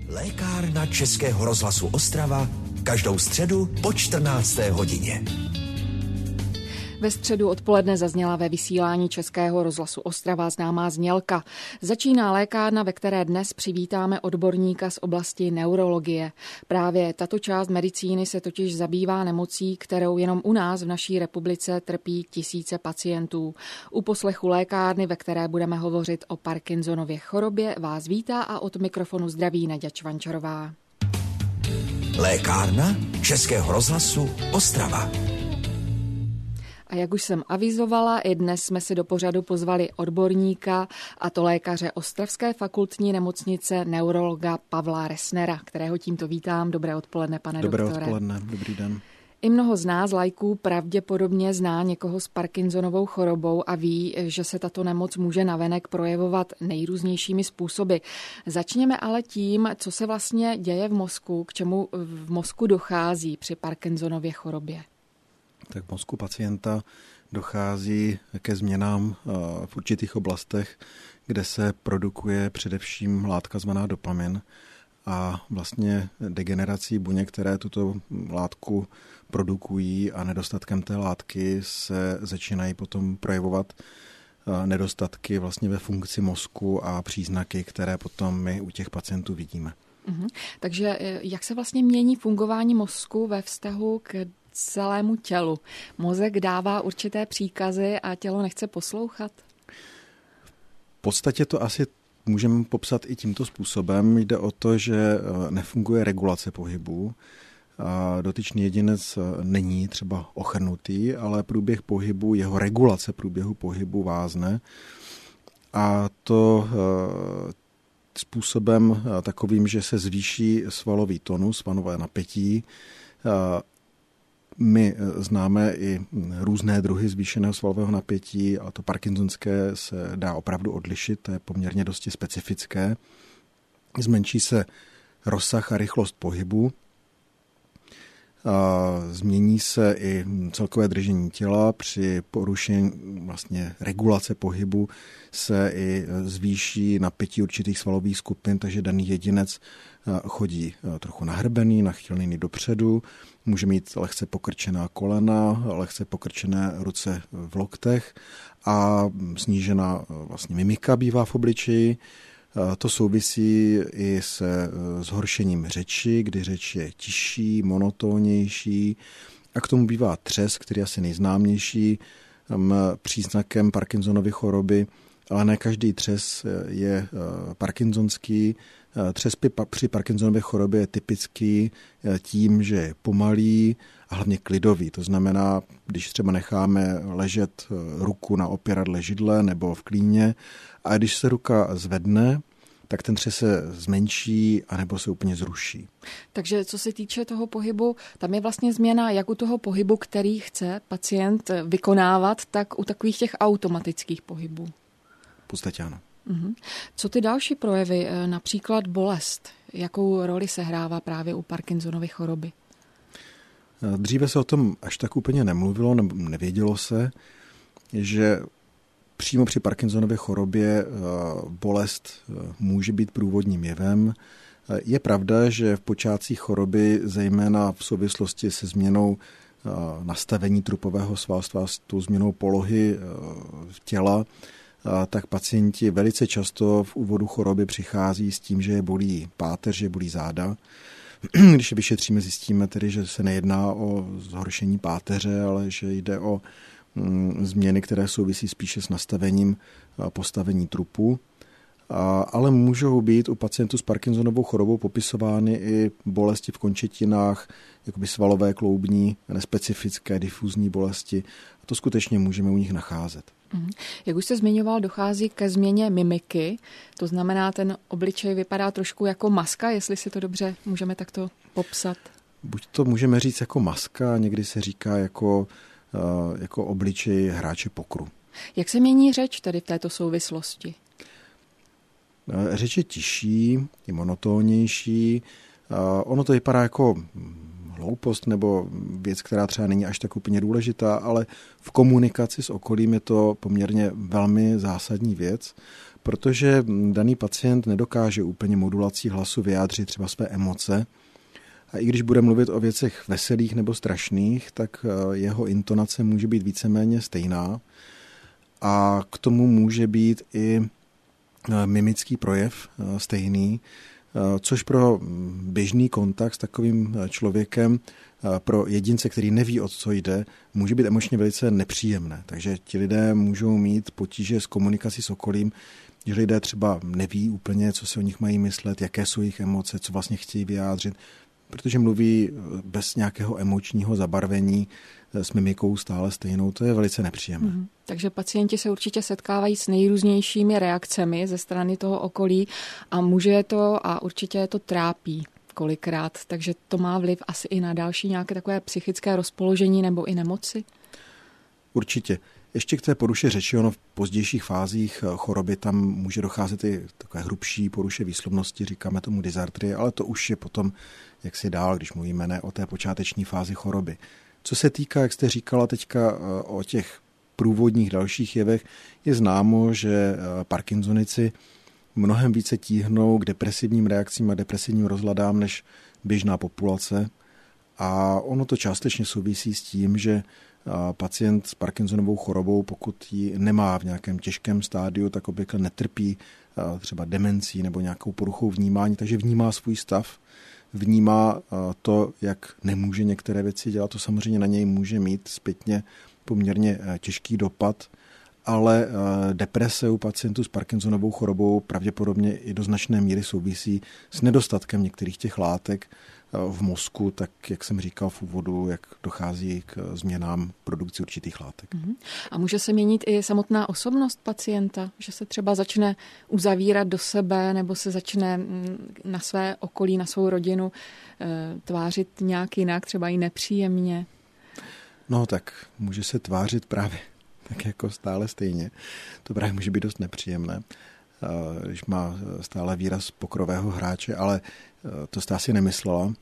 Lékárna Českého rozhlasu Ostrava každou středu po 14. hodině. Ve středu odpoledne zazněla ve vysílání Českého rozhlasu Ostrava známá znělka. Začíná lékárna, ve které dnes přivítáme odborníka z oblasti neurologie. Právě tato část medicíny se totiž zabývá nemocí, kterou jenom u nás v naší republice trpí tisíce pacientů. U poslechu lékárny, ve které budeme hovořit o Parkinsonově chorobě, vás vítá a od mikrofonu zdraví Naďa Čvančarová. Lékárna Českého rozhlasu Ostrava. A jak už jsem avizovala, i dnes jsme si do pořadu pozvali odborníka, a to lékaře Ostravské fakultní nemocnice neurologa Pavla Resnera, kterého tímto vítám. Dobré odpoledne, pane doktore. Dobré odpoledne, dobrý den. I mnoho z nás laiků pravděpodobně zná někoho s Parkinsonovou chorobou a ví, že se tato nemoc může navenek projevovat nejrůznějšími způsoby. Začněme ale tím, co se vlastně děje v mozku, k čemu v mozku dochází při Parkinsonově chorobě. Tak v mozku pacienta dochází ke změnám v určitých oblastech, kde se produkuje především látka zvaná dopamin a vlastně degenerací buněk, které tuto látku produkují a nedostatkem té látky se začínají potom projevovat nedostatky vlastně ve funkci mozku a příznaky, které potom my u těch pacientů vidíme. Takže jak se vlastně mění fungování mozku ve vztahu k celému tělu? Mozek dává určité příkazy a tělo nechce poslouchat? V podstatě to asi můžeme popsat i tímto způsobem. Jde o to, že nefunguje regulace pohybu. Dotyčný jedinec není třeba ochrnutý, ale průběh pohybu, jeho regulace průběhu pohybu vázne. A to způsobem takovým, že se zvýší svalový tonus, svalové napětí. My známe i různé druhy zvýšeného svalového napětí, a to parkinsonské se dá opravdu odlišit, to je poměrně dosti specifické. Zmenší se rozsah a rychlost pohybu, změní se i celkové držení těla, při porušení vlastně regulace pohybu se i zvýší napětí určitých svalových skupin, takže daný jedinec chodí trochu nahrbený, nachylený dopředu, může mít lehce pokrčená kolena, lehce pokrčené ruce v loktech a snížená vlastně mimika bývá v obličeji. To souvisí i se zhoršením řeči, kdy řeč je tižší, monotónnější a k tomu bývá třes, který je asi nejznámější příznakem Parkinsonovy choroby, ale ne každý třes je parkinsonský. Třes při Parkinsonově chorobě je typický tím, že je pomalý a hlavně klidový. To znamená, když třeba necháme ležet ruku na opěradle židle nebo v klíně a když se ruka zvedne, tak ten třes se zmenší anebo se úplně zruší. Takže co se týče toho pohybu, tam je vlastně změna jak u toho pohybu, který chce pacient vykonávat, tak u takových těch automatických pohybů. V podstatě ano. Co ty další projevy, například bolest, jakou roli sehrává právě u Parkinsonovy choroby? Dříve se o tom až tak úplně nemluvilo, nebo nevědělo se, že přímo při Parkinsonově chorobě bolest může být průvodním jevem. Je pravda, že v počátcích choroby, zejména v souvislosti se změnou nastavení trupového svalstva, s tou změnou polohy těla, tak pacienti velice často v úvodu choroby přichází s tím, že je bolí páteř, že je bolí záda. Když je vyšetříme, zjistíme tedy, že se nejedná o zhoršení páteře, ale že jde o změny, které souvisí spíše s nastavením postavení trupu. Ale můžou být u pacientů s Parkinsonovou chorobou popisovány i bolesti v končetinách, jakoby svalové, kloubní, nespecifické, difuzní bolesti. A to skutečně můžeme u nich nacházet. Jak už jste zmiňoval, dochází ke změně mimiky, to znamená, ten obličej vypadá trošku jako maska, jestli si to dobře můžeme takto popsat. Buď to můžeme říct jako maska, někdy se říká jako obličej hráče pokru. Jak se mění řeč tedy v této souvislosti? Řeč je tižší, je monotónnější. Ono to vypadá jako hloupost nebo věc, která třeba není až tak úplně důležitá, ale v komunikaci s okolím je to poměrně velmi zásadní věc, protože daný pacient nedokáže úplně modulací hlasu vyjádřit třeba své emoce. A i když bude mluvit o věcech veselých nebo strašných, tak jeho intonace může být víceméně stejná. A k tomu může být i mimický projev stejný, což pro běžný kontakt s takovým člověkem, pro jedince, který neví, o co jde, může být emočně velice nepříjemné. Takže ti lidé můžou mít potíže s komunikací s okolím, že lidé třeba neví úplně, co si o nich mají myslet, jaké jsou jejich emoce, co vlastně chtějí vyjádřit, protože mluví bez nějakého emočního zabarvení s mimikou stále stejnou. To je velice nepříjemné. Takže pacienti se určitě setkávají s nejrůznějšími reakcemi ze strany toho okolí a může to a určitě je to trápí kolikrát. Takže to má vliv asi i na další nějaké takové psychické rozpoložení nebo i nemoci? Určitě. Ještě k té poruše řeči, ono v pozdějších fázích choroby tam může docházet i takové hrubší poruše výslovnosti, říkáme tomu dysartrie, ale to už je potom jaksi dál, když mluvíme ne o té počáteční fázi choroby. Co se týká, jak jste říkala teďka o těch průvodních dalších jevech, je známo, že Parkinsonici mnohem více tíhnou k depresivním reakcím a depresivním rozladám než běžná populace. A ono to částečně souvisí s tím, že pacient s Parkinsonovou chorobou, pokud ji nemá v nějakém těžkém stádiu, tak obvykle netrpí třeba demencí nebo nějakou poruchou vnímání, takže vnímá svůj stav, vnímá to, jak nemůže některé věci dělat. To samozřejmě na něj může mít zpětně poměrně těžký dopad, ale deprese u pacientů s Parkinsonovou chorobou pravděpodobně i do značné míry souvisí s nedostatkem některých těch látek v mozku, tak jak jsem říkal v úvodu, jak dochází k změnám produkci určitých látek. A může se měnit i samotná osobnost pacienta, že se třeba začne uzavírat do sebe nebo se začne na své okolí, na svou rodinu tvářit nějak jinak, třeba i nepříjemně? No tak může se tvářit právě tak jako stále stejně. To právě může být dost nepříjemné, když má stále výraz pokrového hráče, ale to jste asi nemyslela.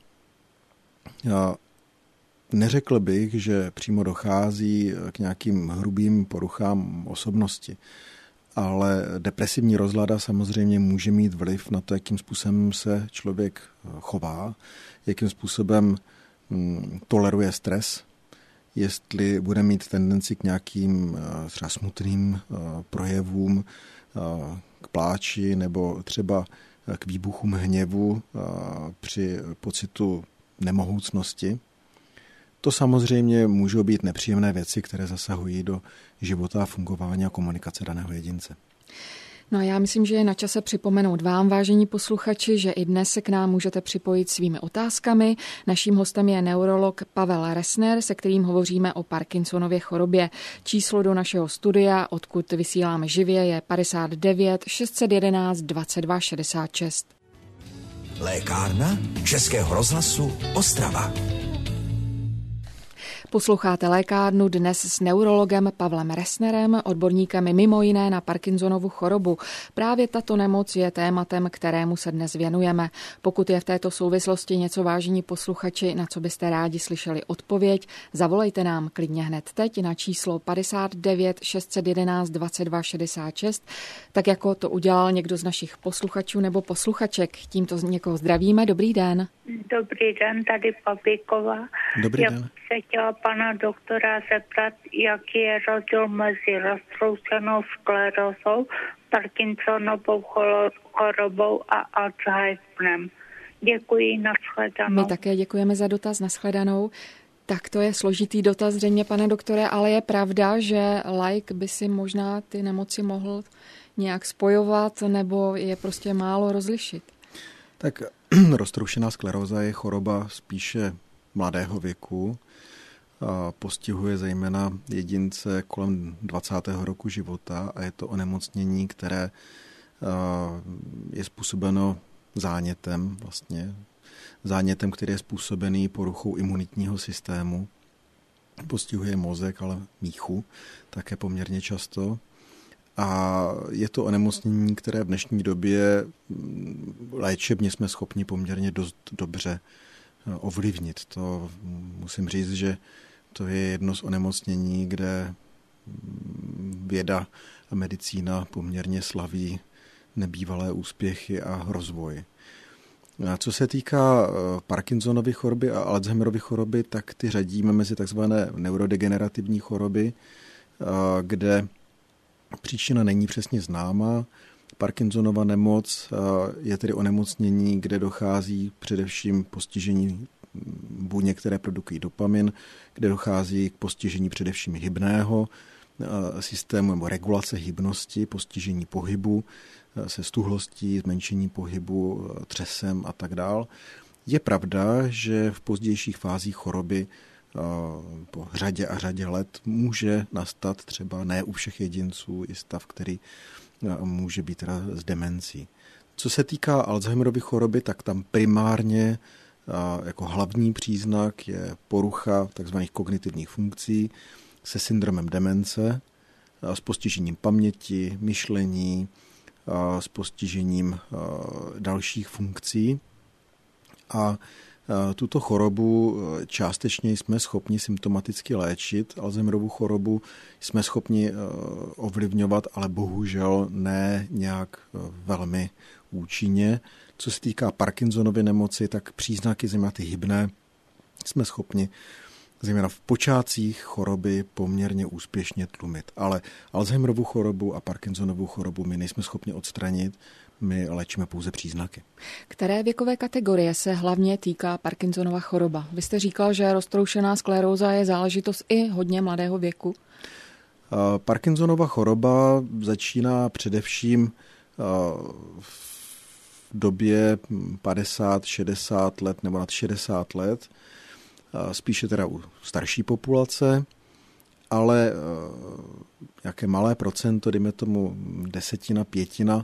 Neřekl bych, že přímo dochází k nějakým hrubým poruchám osobnosti, ale depresivní rozlada samozřejmě může mít vliv na to, jakým způsobem se člověk chová, jakým způsobem toleruje stres, jestli bude mít tendenci k nějakým třeba smutným projevům, k pláči nebo třeba k výbuchům hněvu při pocitu nemohoucnosti. To samozřejmě můžou být nepříjemné věci, které zasahují do života a fungování a komunikace daného jedince. No a já myslím, že je na čase připomenout vám, vážení posluchači, že i dnes se k nám můžete připojit svými otázkami. Naším hostem je neurolog Pavel Resner, se kterým hovoříme o Parkinsonově chorobě. Číslo do našeho studia, odkud vysíláme živě, je 59 611 22 66. Lékárna Českého rozhlasu Ostrava. Posloucháte Lékárnu dnes s neurologem Pavlem Resnerem, odborníkem mimo jiné na Parkinsonovu chorobu. Právě tato nemoc je tématem, kterému se dnes věnujeme. Pokud je v této souvislosti něco, vážení posluchači, na co byste rádi slyšeli odpověď, zavolejte nám klidně hned teď na číslo 59 611 22 66, tak jako to udělal někdo z našich posluchačů nebo posluchaček. Tímto někoho zdravíme. Dobrý den. Dobrý den, tady Papíková. Dobrý den. Se chtěla pana doktora zeptat, jaký je rozdíl mezi roztroušenou sklerózou, Parkinsonovou chorobou a Alzheimerem. Děkuji, nashledanou. My také děkujeme za dotaz, nashledanou. Tak to je složitý dotaz zřejmě, pane doktore, ale je pravda, že laik by si možná ty nemoci mohl nějak spojovat nebo je prostě málo rozlišit. Tak roztroušená skleróza je choroba spíše mladého věku. Postihuje zejména jedince kolem 20. roku života a je to onemocnění, které je způsobeno zánětem, který je způsobený poruchou imunitního systému. Postihuje mozek, ale míchu také poměrně často. A je to onemocnění, které v dnešní době léčebně jsme schopni poměrně dost dobře ovlivnit. To musím říct, že to je jedno z onemocnění, kde věda a medicína poměrně slaví nebývalé úspěchy a rozvoj. A co se týká Parkinsonovy choroby a Alzheimerovy choroby, tak ty řadíme mezi takzvané neurodegenerativní choroby, kde příčina není přesně známa. Parkinsonova nemoc je tedy onemocnění, kde dochází především postižení buněk, které produkují dopamin, kde dochází k postižení především hybného systému nebo regulace hybnosti, postižení pohybu se stuhlostí, zmenšení pohybu, třesem a tak dál. Je pravda, že v pozdějších fázích choroby po řadě a řadě let může nastat třeba ne u všech jedinců i stav, který může být teda s demencí. Co se týká Alzheimerovy choroby, tak tam primárně jako hlavní příznak je porucha tzv. Kognitivních funkcí se syndromem demence, s postižením paměti, myšlení, s postižením dalších funkcí. A tuto chorobu částečně jsme schopni symptomaticky léčit. Alzheimerovu chorobu jsme schopni ovlivňovat, ale bohužel ne nějak velmi účinně. Co se týká Parkinsonovy nemoci, tak příznaky, zejména ty hybné, jsme schopni zejména v počátcích choroby poměrně úspěšně tlumit. Ale Alzheimerovu chorobu a Parkinsonovu chorobu my nejsme schopni odstranit, my léčíme pouze příznaky. Které věkové kategorie se hlavně týká Parkinsonova choroba? Vy jste říkal, že roztroušená skleróza je záležitost i hodně mladého věku. Parkinsonova choroba začíná především v době 50, 60 let nebo nad 60 let, spíše teda u starší populace, ale jaké malé procento, dejme tomu 10–5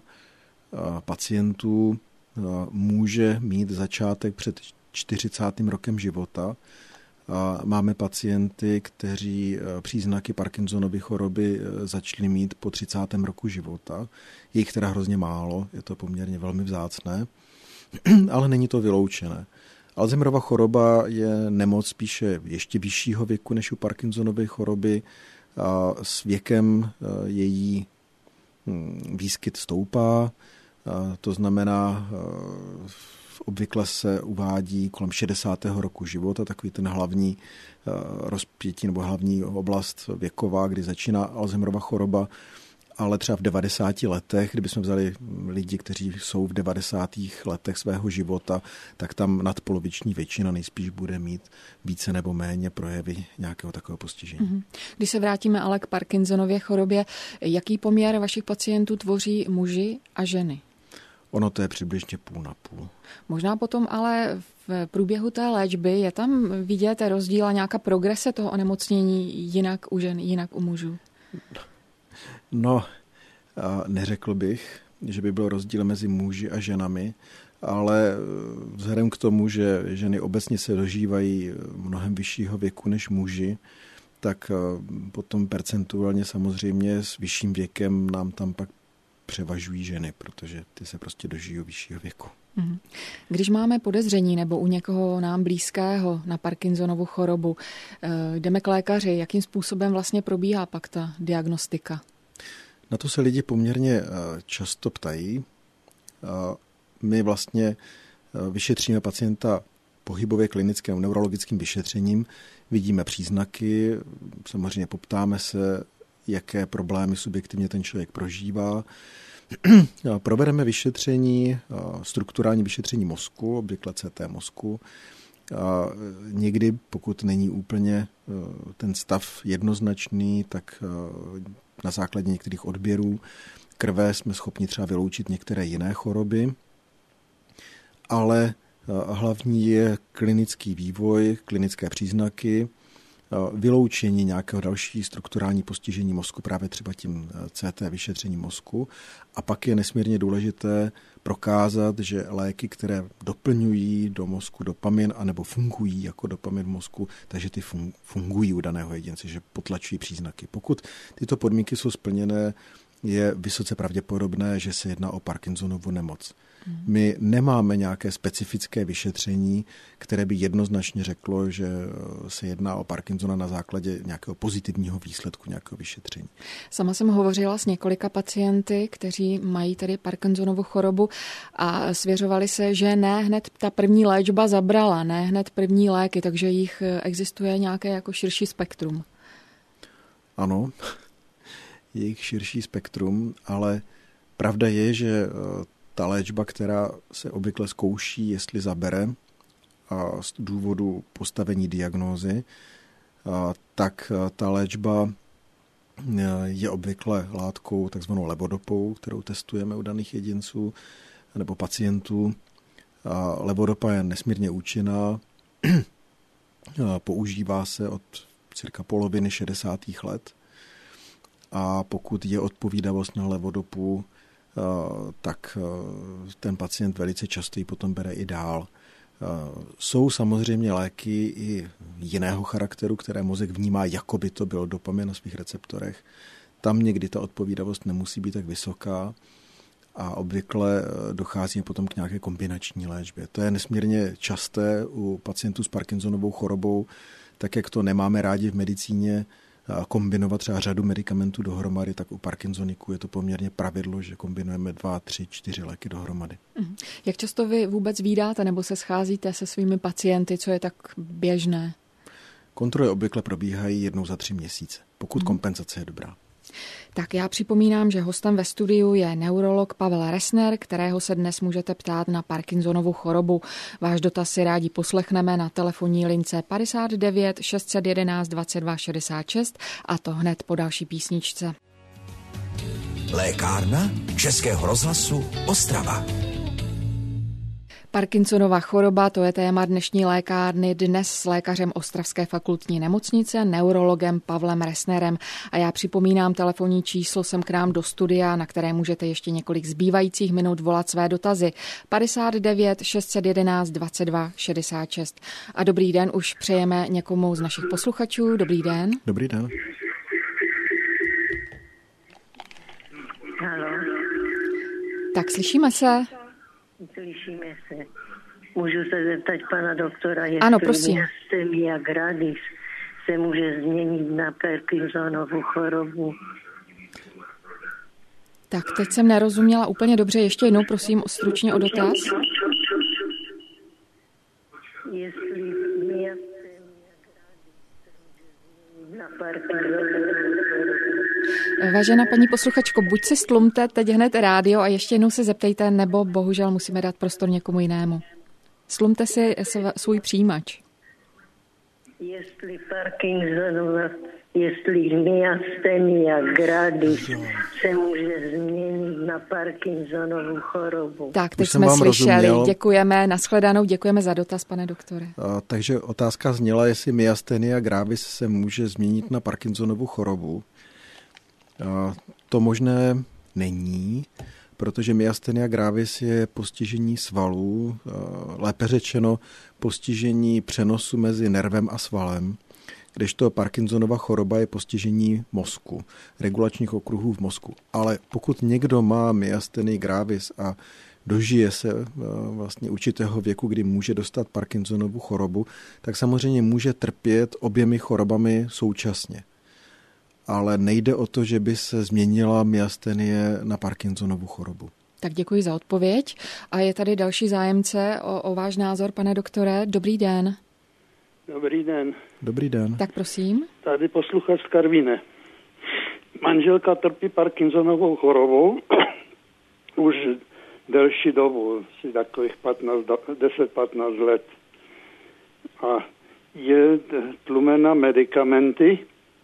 pacientů může mít začátek před 40. rokem života. Máme pacienty, kteří příznaky Parkinsonovy choroby začali mít po 30. roku života. Je jich teda hrozně málo, je to poměrně velmi vzácné, ale není to vyloučené. Alzheimerova choroba je nemoc spíše ještě vyššího věku než u Parkinsonovy choroby. S věkem její výskyt stoupá, to znamená, obvykle se uvádí kolem 60. roku života, takový ten hlavní rozpětí nebo hlavní oblast věková, kdy začíná Alzheimerova choroba, ale třeba v 90 letech, kdybychom vzali lidi, kteří jsou v 90. letech svého života, tak tam nadpoloviční většina nejspíš bude mít více nebo méně projevy nějakého takového postižení. Když se vrátíme ale k Parkinsonově chorobě, jaký poměr vašich pacientů tvoří muži a ženy? Ono to je přibližně 50/50. Možná potom ale v průběhu té léčby je tam vidět rozdíl a nějaká progrese toho onemocnění jinak u žen, jinak u mužů? No, neřekl bych, že by byl rozdíl mezi muži a ženami, ale vzhledem k tomu, že ženy obecně se dožívají mnohem vyššího věku než muži, tak potom percentuálně samozřejmě s vyšším věkem nám tam pak převažují ženy, protože ty se prostě dožijí vyššího věku. Když máme podezření nebo u někoho nám blízkého na Parkinsonovu chorobu, jdeme k lékaři, jakým způsobem vlastně probíhá pak ta diagnostika? Na to se lidi poměrně často ptají. My vlastně vyšetříme pacienta pohybově klinickým neurologickým vyšetřením, vidíme příznaky, samozřejmě poptáme se, jaké problémy subjektivně ten člověk prožívá. Provedeme vyšetření, strukturální vyšetření mozku, obvykle CT mozku. Někdy, pokud není úplně ten stav jednoznačný, tak na základě některých odběrů krve jsme schopni třeba vyloučit některé jiné choroby, ale hlavní je klinický vývoj, klinické příznaky, vyloučení nějakého další strukturální postižení mozku, právě třeba tím CT vyšetřením mozku. A pak je nesmírně důležité prokázat, že léky, které doplňují do mozku dopamin anebo fungují jako dopamin v mozku, takže ty fungují u daného jedince, že potlačují příznaky. Pokud tyto podmínky jsou splněné, je vysoce pravděpodobné, že se jedná o Parkinsonovu nemoc. My nemáme nějaké specifické vyšetření, které by jednoznačně řeklo, že se jedná o Parkinsona na základě nějakého pozitivního výsledku, nějakého vyšetření. Sama jsem hovořila s několika pacienty, kteří mají tedy Parkinsonovu chorobu a svěřovali se, že ne hned ta první léčba zabrala, ne hned první léky, takže jich existuje nějaké jako širší spektrum. Ano, je jich širší spektrum, ale pravda je, že ta léčba, která se obvykle zkouší, jestli zabere a z důvodu postavení diagnózy, tak ta léčba je obvykle látkou takzvanou levodopou, kterou testujeme u daných jedinců nebo pacientů. Levodopa je nesmírně účinná, používá se od cirka poloviny 60. let a pokud je odpovídavost na levodopu, tak ten pacient velice často ji potom bere i dál. Jsou samozřejmě léky i jiného charakteru, které mozek vnímá, jako by to byl dopamin na svých receptorech. Tam někdy ta odpovídavost nemusí být tak vysoká a obvykle dochází potom k nějaké kombinační léčbě. To je nesmírně časté u pacientů s Parkinsonovou chorobou, tak jak to nemáme rádi v medicíně kombinovat třeba řadu medicamentů dohromady, tak u Parkinsoniků je to poměrně pravidlo, že kombinujeme 2, 3, 4 léky dohromady. Jak často vy vůbec vídáte nebo se scházíte se svými pacienty, co je tak běžné? Kontroly obvykle probíhají jednou za 3 měsíce, pokud kompenzace je dobrá. Tak já připomínám, že hostem ve studiu je neurolog Pavel Resner, kterého se dnes můžete ptát na Parkinsonovu chorobu. Váš dotaz si rádi poslechneme na telefonní lince 59 611 22 66 a to hned po další písničce. Lékárna Českého rozhlasu Ostrava. Parkinsonova choroba, to je téma dnešní lékárny, dnes s lékařem Ostravské fakultní nemocnice, neurologem Pavlem Resnerem. A já připomínám telefonní číslo sem k nám do studia, na které můžete ještě několik zbývajících minut volat své dotazy. 59 611 22 66. A dobrý den už přejeme někomu z našich posluchačů. Dobrý den. Dobrý den. Haló. Tak slyšíme se. Slyšíme se. Můžu se zeptat pana doktora, jestli ano, prosím. Myasthenia gravis se může změnit na Parkinsonovu chorobu. Tak teď jsem nerozuměla úplně dobře. Ještě jednou prosím stručně o dotaz. Jestli myasthenia na Parkinsonovu chorobu. Vážená paní posluchačko, buď si stlumte teď hned rádio a ještě jednou se zeptejte, nebo bohužel musíme dát prostor někomu jinému. Stlumte si svůj přijímač. Jestli myasthenia gravis se může změnit na Parkinsonovu chorobu. Tak, teď jsme slyšeli. Rozuměl. Děkujeme, nashledanou, děkujeme za dotaz, pane doktore. Takže otázka zněla, jestli myasthenia gravis se může změnit na Parkinsonovu chorobu. To možné není, protože myasthenia gravis je postižení svalů, lépe řečeno postižení přenosu mezi nervem a svalem, kdežto Parkinsonova choroba je postižení mozku, regulačních okruhů v mozku. Ale pokud někdo má myasthenia gravis a dožije se vlastně určitého věku, kdy může dostat Parkinsonovu chorobu, tak samozřejmě může trpět oběmi chorobami současně. Ale nejde o to, že by se změnila myasthenie na Parkinsonovu chorobu. Tak děkuji za odpověď. A je tady další zájemce o váš názor, pane doktore. Dobrý den. Dobrý den. Dobrý den. Tak prosím. Tady posluchač z Karviné. Manželka trpí Parkinsonovou chorobou už delší dobu, asi takových 10-15 let. A je tlumena medicamenty.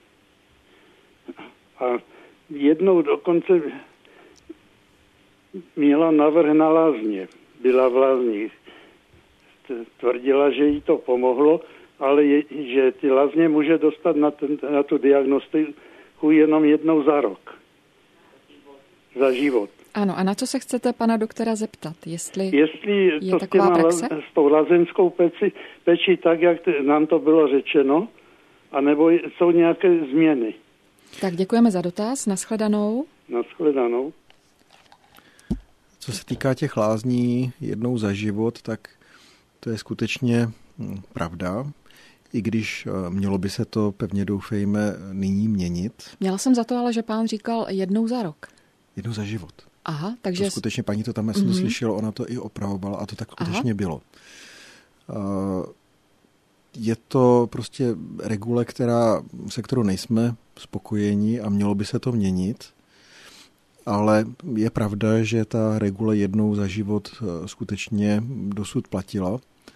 A jednou dokonce měla navrh na lázně. Byla v lázních. Tvrdila, že jí to pomohlo, ale že ty lázně může dostat na tu diagnostiku jenom jednou za rok. Za život. Ano, a na co se chcete pana doktora zeptat? Jestli je to taková praxe? S tou lázeňskou pečí tak, jak nám to bylo řečeno, anebo jsou nějaké změny. Tak děkujeme za dotaz. Nashledanou. Nashledanou. Co se týká těch lázní jednou za život, tak to je skutečně pravda, i když mělo by se to, pevně doufejme, nyní měnit. Měla jsem za to, ale že pán říkal jednou za rok. Jednou za život. Aha, takže... To skutečně paní to tam, já jsem to slyšela, ona to i opravovala a to tak skutečně bylo. Je to prostě regule, se kterou nejsme spokojeni a mělo by se to měnit, ale je pravda, že ta regule jednou za život skutečně dosud platila.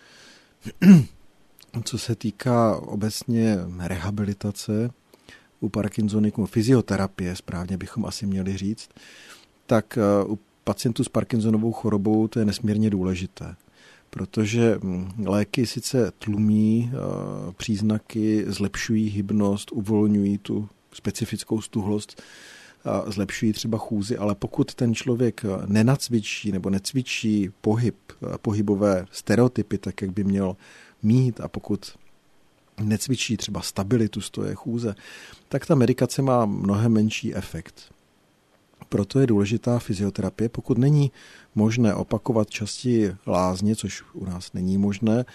Co se týká obecně rehabilitace u Parkinsoniků, fyzioterapie, správně bychom asi měli říct, tak u pacientů s Parkinsonovou chorobou to je nesmírně důležité, protože léky sice tlumí příznaky, zlepšují hybnost, uvolňují tu specifickou stuhlost, zlepšují třeba chůzi, ale pokud ten člověk nenacvičí nebo necvičí pohybové stereotypy, tak jak by měl mít, a pokud necvičí třeba stabilitu stoje chůze, tak ta medikace má mnohem menší efekt. Proto je důležitá fyzioterapie. Pokud není možné opakovat častěji lázně, což u nás není možné,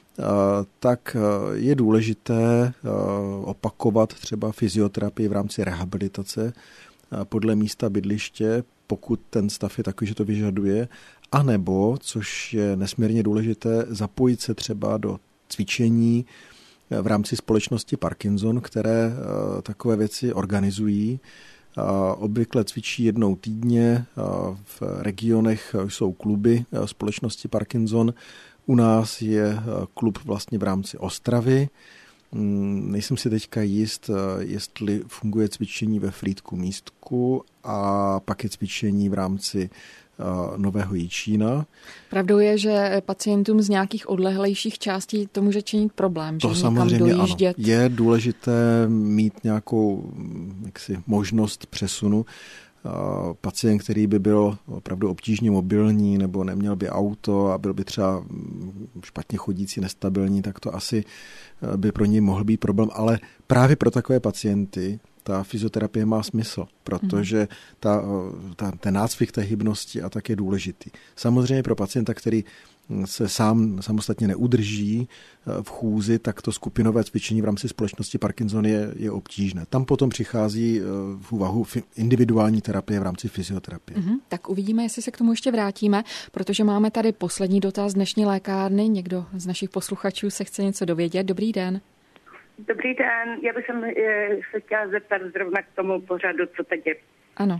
tak je důležité opakovat třeba fyzioterapii v rámci rehabilitace podle místa bydliště, pokud ten stav je takový, že to vyžaduje, anebo, což je nesmírně důležité, zapojit se třeba do cvičení v rámci společnosti Parkinson, které takové věci organizují. Obvykle cvičí jednou týdně, v regionech jsou kluby společnosti Parkinson. U nás je klub vlastně v rámci Ostravy. Nejsem si teďka jist, jestli funguje cvičení ve Frýdku Místku a pak je cvičení v rámci Nového Jičína. Pravdou je, že pacientům z nějakých odlehlejších částí to může činit problém, to že samozřejmě někam dojíždět. Ano. Je důležité mít nějakou možnost přesunu. Pacient, který by byl opravdu obtížně mobilní nebo neměl by auto a byl by třeba špatně chodící, nestabilní, tak to asi by pro něj mohl být problém. Ale právě pro takové pacienty ta fyzioterapie má smysl, protože ten nácvik té hybnosti a tak je důležitý. Samozřejmě pro pacienta, který se samostatně neudrží v chůzi, tak to skupinové cvičení v rámci společnosti Parkinson je obtížné. Tam potom přichází v úvahu individuální terapie v rámci fyzioterapie. Tak uvidíme, jestli se k tomu ještě vrátíme, protože máme tady poslední dotaz dnešní lékárny. Někdo z našich posluchačů se chce něco dovědět. Dobrý den. Dobrý den, já bych se chtěla zeptat zrovna k tomu pořadu, co teď je. Ano.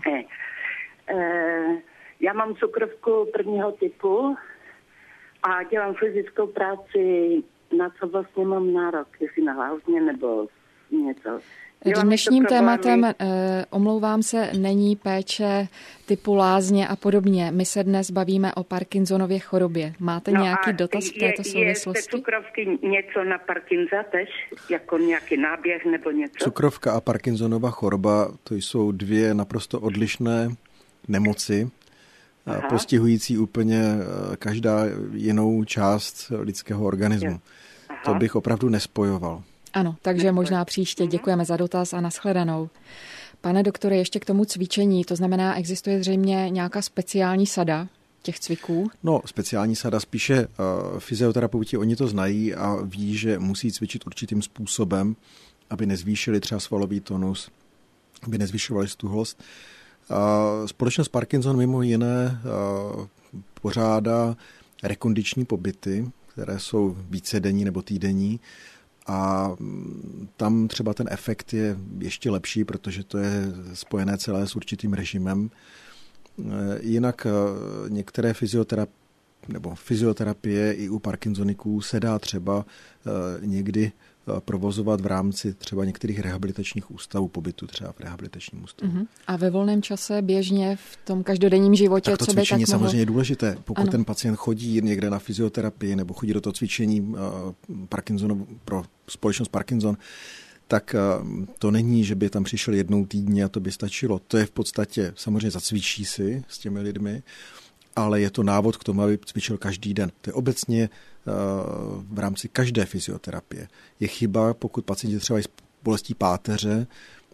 Já mám cukrovku prvního typu a dělám fyzickou práci, na co vlastně mám nárok, jestli na lázně nebo něco. Dnešním tématem, omlouvám se, není péče typu lázně a podobně. My se dnes bavíme o Parkinsonově chorobě. Máte nějaký dotaz v této souvislosti? Je cukrovky něco na Parkinsa tež? Jako nějaký náběh nebo něco? Cukrovka a Parkinsonova choroba, to jsou dvě naprosto odlišné nemoci, postihující úplně každá jinou část lidského organismu. To bych opravdu nespojoval. Ano, takže možná příště. Děkujeme za dotaz a nashledanou. Pane doktore, ještě k tomu cvičení, to znamená, existuje zřejmě nějaká speciální sada těch cviků? No, speciální sada spíše fyzioterapeuti, oni to znají a ví, že musí cvičit určitým způsobem, aby nezvýšili třeba svalový tonus, aby nezvyšovali stuhlost. Společnost Parkinson mimo jiné pořádá rekondiční pobyty, které jsou vícedenní nebo týdenní, a tam třeba ten efekt je ještě lepší, protože to je spojené celé s určitým režimem. Jinak některé fyzioterapie i u Parkinsoniků se dá třeba někdy provozovat v rámci třeba některých rehabilitačních ústavů, pobytu třeba v rehabilitačním ústavu. A ve volném čase běžně v tom každodenním životě, tak to co by tak cvičení je mohlo... samozřejmě důležité. Pokud ano. ten pacient chodí někde na fyzioterapii nebo chodí do toho cvičení pro společnost Parkinson, tak to není, že by tam přišel jednou týdně a to by stačilo. To je v podstatě, samozřejmě zacvičí si s těmi lidmi, ale je to návod k tomu, aby cvičil každý den. To je obecně v rámci každé fyzioterapie. Je chyba, pokud pacienti třeba s bolestí páteře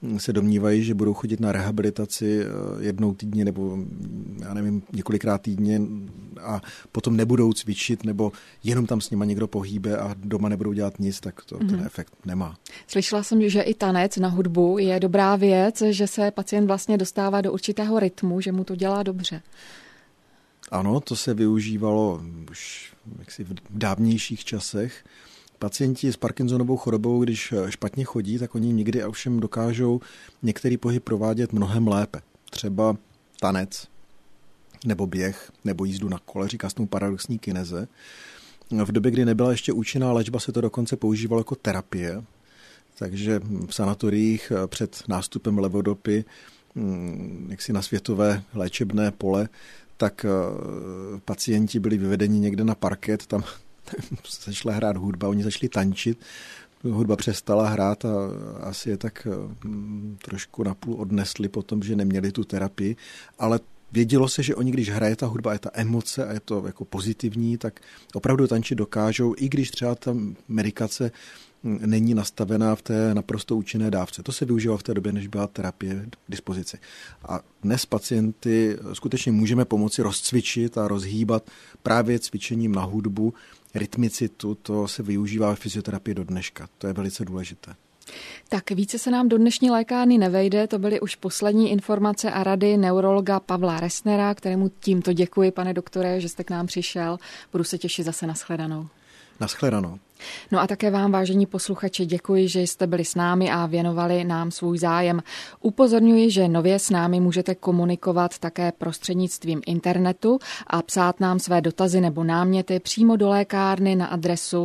se domnívají, že budou chodit na rehabilitaci jednou týdně nebo já nevím, několikrát týdně a potom nebudou cvičit nebo jenom tam s nima někdo pohýbe a doma nebudou dělat nic, tak to ten efekt nemá. Slyšela jsem, že i tanec na hudbu je dobrá věc, že se pacient vlastně dostává do určitého rytmu, že mu to dělá dobře. Ano, to se využívalo už jaksi v dávnějších časech. Pacienti s Parkinsonovou chorobou, když špatně chodí, tak oni někdy ovšem dokážou některý pohyb provádět mnohem lépe. Třeba tanec, nebo běh, nebo jízdu na kole, říká se tomu paradoxní kineze. V době, kdy nebyla ještě účinná léčba, se to dokonce používalo jako terapie, takže v sanatoriích před nástupem levodopy jaksi na světové léčebné pole, tak pacienti byli vyvedeni někde na parket, tam začala hrát hudba, oni začali tančit, hudba přestala hrát a asi je tak trošku napůl odnesli potom, že neměli tu terapii, ale vědělo se, že oni, když hraje ta hudba, je ta emoce a je to jako pozitivní, tak opravdu tančit dokážou, i když třeba ta medikace není nastavená v té naprosto účinné dávce. To se využívalo v té době, než byla terapie k dispozici. A dnes pacienty skutečně můžeme pomoci rozcvičit a rozhýbat právě cvičením na hudbu, rytmicitu, to se využívá ve fyzioterapii do dneška. To je velice důležité. Tak více se nám do dnešní lékárny nevejde, to byly už poslední informace a rady neurologa Pavla Resnera, kterému tímto děkuji, pane doktore, že jste k nám přišel. Budu se těšit zase na shledanou. Naschledanou. No a také vám, vážení posluchači, děkuji, že jste byli s námi a věnovali nám svůj zájem. Upozorňuji, že nově s námi můžete komunikovat také prostřednictvím internetu a psát nám své dotazy nebo náměty přímo do lékárny na adresu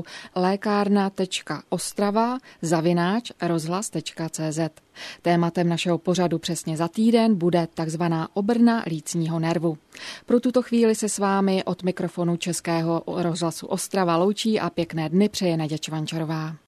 lékárna.ostrava@rozhlas.cz. Tématem našeho pořadu přesně za týden bude takzvaná obrna lícního nervu. Pro tuto chvíli se s vámi od mikrofonu Českého rozhlasu Ostrava loučí a pěkné dny přeje Naděja Čvančarová.